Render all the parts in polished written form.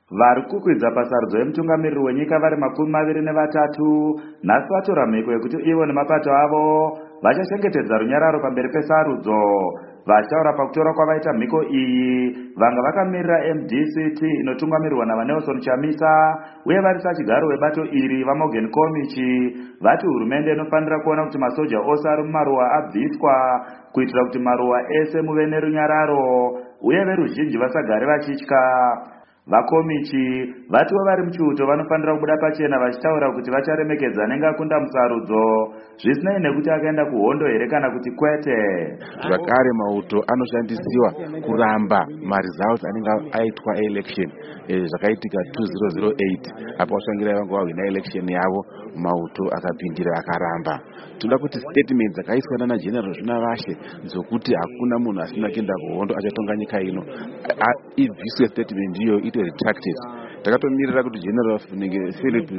Vari kukwidza pasarudzo yemutungamiriri wenyika vari 23 nhasi vatora mhiko yekuti ivo nemapato avo vachachengetedza runyararo pamberi pesarudzo. Vachitaura pakutora kwavaita mhiko iyi, vanga vakamirira MDCT inotungamirirwa naVanelson Chamisa uye vari sachigaro webato iri vaMorgan Komichi vati hurumende inofanira kuona kuti masoja ose ari mumaruwa abviswa kuitira kuti maruwa ese muve nerunyararo uye veruzhinji vasagare vachitya. Vakomichi vatiwo vari muchiuto vanofanira kubuda pachena vachitaura kuti vacharemekedza anenge akunda musarudzo zvisinei nekuti akaenda kuhondo here kana kuti kwete. Zvakare mauto anoshandisiwa kuramba maresults anenge aitwa election zvakaitika 2008 apo vashangira vanga vahwina election yavo mauto akapindira akaramba. Toda kuti statement dzakaiswa nana General Zvunavashe dzokuti hakuna munhu asina kuenda kuhondo achatonga nyika ino ibviswe statement iyo ite retracted. Takatomirira kuti General Philip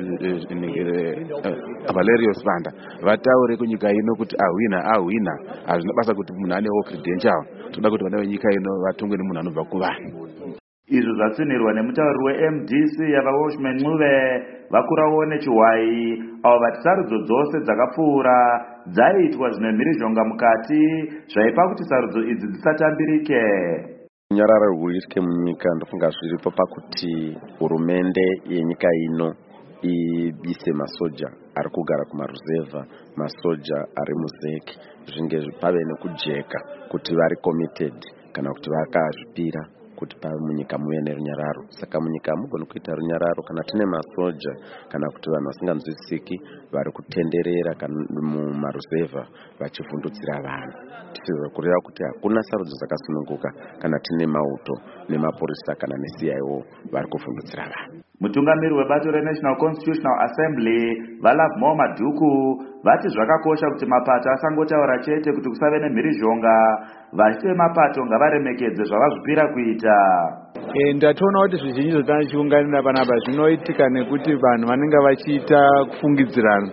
Valerius Vanda vataure kunyika ino kuti ahwina hazvina basa kuti munhu anewo credential. Toda kuti vana venyika ino vatongwe nemunhu anobva kuvanhu. Izvo zvatsinirwa nemutauriri weMDC yavaWatchman Ncube vakurawo nechiwai avo vati sarudzo dzose dzakapfuura dzaiitwa zvine mhirizhonga mukati zvaipa kuti sarudzo idzi dzisatambirike. Runyararo rwuitike munyika ndofunga zviripo pakuti hurumende yenyika ino ibise masoja ari kugara kumaruzevha, masoja ari muzeki, zvinge pave nekujeka kuti vari committed kana kuti vakazvipira kuti pave munyika muve nerunyararo. Saka munyika hamugoni kuita runyararo kana tine masoja kana kuti vanhu vasinganzwisisiki vari kutenderera mumaruzevha vachivhundutsira vanhu. Tichizwa kureva kuti hakuna sarudzo dzakasununguka kana tine mauto nemapurisa kana neCIO vari kuvhundutsira vanhu. Mutungamiri webato reNational Constitutional Assembly Valavmo Madhuku vati zvakakosha kuti mapato asangotaura chete kuti kusave nemhirizhonga, vachiti vemapato ngavaremekedze zvavazvipira kuita. Ndatoona kuti zvizhinji zvatinochiunganira panapa zvinoitika nekuti vanhu vanenge vachiita kufungidzirana.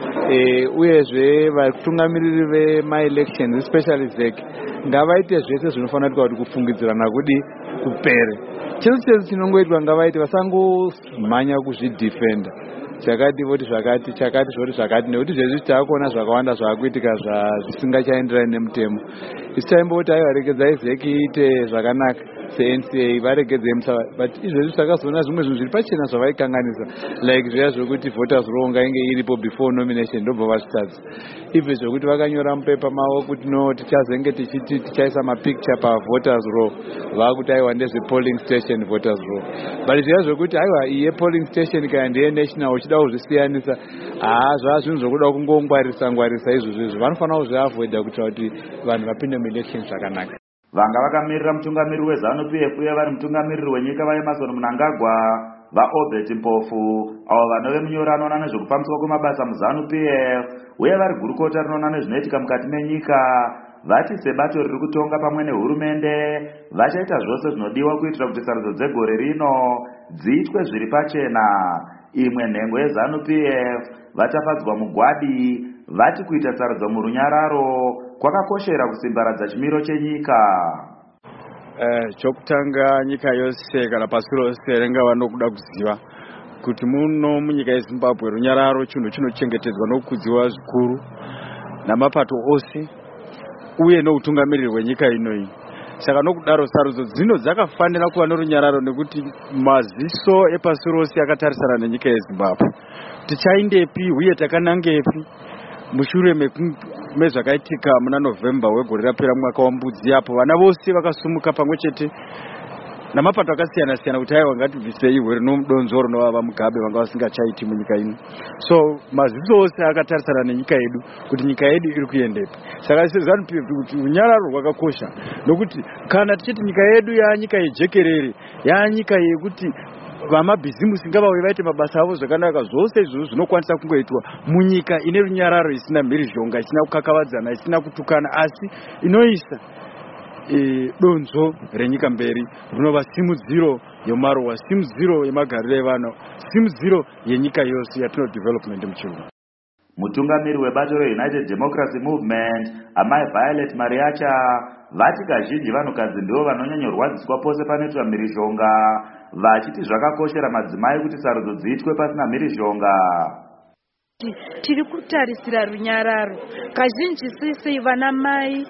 Uyezve vatungamiriri vemaelections especially ZEC ngavaite zvese zvinofanira kuti kufungidzirana kudi kupere. Chese chinongoitwa ngavaite vasangomhanya kuzvidefenda. Chakati voti zvakati, chakati zvoti zvakati, nekuti zvezvi taakuona zvakawanda zvaakuitika zvisingachaenderani nemutemo. Isi taimboti varegedzai ZEC iite zvakanaka seNCA varegedze musava, but izvezvi takazoona zvimwe zvinhu zviri pachena zvavaikanganisa, like zviya zvokuti voters roll ngainge iripo before nomination ndobva vazvitadza. Ibve zvokuti vakanyora mupepa mavo kuti no tichazenge tichiti tichaisa mapicture pavoters roll, vakuti aiwa ndezvepolling station voters roll. But zviya zvokuti aiwa iye polling station kana ndiye national uchida kuzvisiyanisa, zvinhu zvokuda kungongwarisa izvozvo vanofanira kuzviavoida kuitira kuti vanhu vapinde muelections zvakanaka. Vanga vakamirira mutungamiriri weZANU-PF uye vari mutungamiriri wenyika vaEmmerson Mnangagwa, vaObert Mpofu avo vanove munyori anoona nezvekufambiswa kwemabasa muZANU-PF uye vari gurukota rinoona nezvinoitika mukati menyika vati sebato riri kutonga pamwe nehurumende vachaita zvose zvinodiwa kuitira kuti sarudzo dzegore rino dziitwe zviri pachena. Imwe nhengo yeZANU-PF vachafadzwa mugwadi vati kuita sarudzo murunyararo kwakakoshera kusimbaradza chimiro chenyika. Chokutanga nyika yose kana pasi rose ringava nokuda kuziva kuti muno munyika yeZimbabwe runyararo chinhu chinochengetedzwa nokukudziwa zvikuru namapato ose uye noutungamiriri hwenyika inoyi. Saka nokudaro sarudzo dzino dzakafanira kuva norunyararo nekuti maziso epasi rose akatarisana nenyika yeZimbabwe. Tichaindepi uye takanangepi mushure mezvakaitika muna November wegore rapera mwaka wambudzi apo vana vose vakasumuka pamwe chete namapato akasiyana siyana kuti aiwa ngatibvisei hwere nomudonzo runovava Mugabe vanga vasingachaiti munyika ino. So maziso ose akatarisana nenyika yedu kuti nyika yedu iri kuendepi. Saka ZANU-PF kuti runyararo rwakakosha nokuti kana tichiti nyika yedu yanyika yejekerere, yanyika yekuti vamabhizimusi ngavauye vaite mabasa avo zvakanaka, zvose izvozvo zvinokwanisa kungoitwa munyika ine runyararo isina mhirizhonga, isina kukakavadzana, isina kutukana, asi inoisa donzo renyika mberi rinova simudziro yemaruwa, simudziro yemagariro evanhu, simudziro yenyika yose yatino development muchirungu. Mutungamiri webato reUnited Democracy Movement amai Violet Mariacha vati kazhinji vanhukadzi ndivo vanonyanyorwadziswa pose panoitwa mhirizhonga vachiti zvakakoshera madzimai kuti sarudzo dziitwe pasina mhirizhonga. Tiri kutarisira runyararo kazhinji sisi vana mai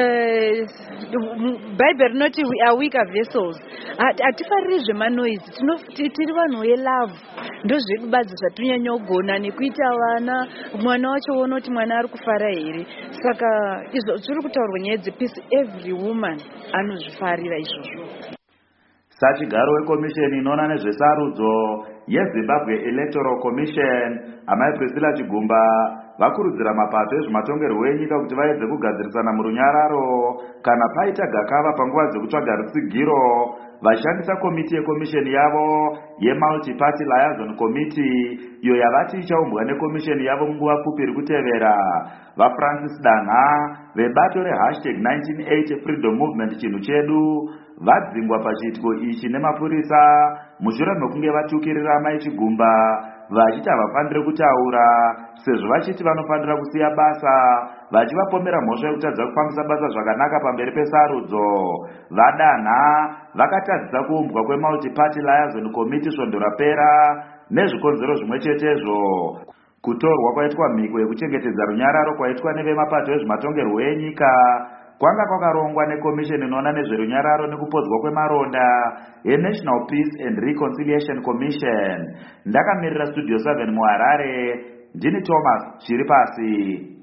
Bible rinoti we are weaker vessels. Hatifariri zvemanoizi, tiri vanhu velove, ndozvedu badzi zvatinyanyogona nekuita vana. Mwana wacho uona kuti mwana ari kufara here. Saka izvo tiri kutaurwa nyaya dzepeace, every woman anozvifarira izvozvo. Sachigaro wekomisheni inoona nezvesarudzo yeZimbabwe Electoral Commission, amai Priscilla Chigumba, vakurudzira mapato ezvematongerwo enyika kuti vaedze kugadzirisana murunyararo kana paita gakava panguva dzekutsvaga rutsigiro, vashandisa komiti yekomisheni yavo yeMulti-Party Liaison Committee, iyo yavati ichaumbwa nekomisheni yavo munguva pfupi iri kutevera. VaFrancis Danha vebato re#1980 Freedom Movement chinhu chedu vadzingwa pachiitiko ichi nemapurisa mushure mekunge vatukirira amai Chigumba vachiti havafaniri kutaura sezvo vachiti vanofanira kusiya basa, vachivapomera mhosva yekutadza kufambisa basa zvakanaka pamberi pesarudzo. VaDanha vakatadzisa kuumbwa kweMulti-Party Liaison Committee svondo rapera nezvikonzero zvimwe chetezvo. Kutorwa kwaitwa mhiko yekuchengetedza runyararo kwaitwa nevemapato ezvematongerwo enyika kwanga kwakarongwa nekomisheni inoona nezverunyararo nekupodzwa kwemaronda yeNational Peace and Reconciliation Commission. Ndakamirira Studio 7 muHarare, ndini Thomas Chiripasi.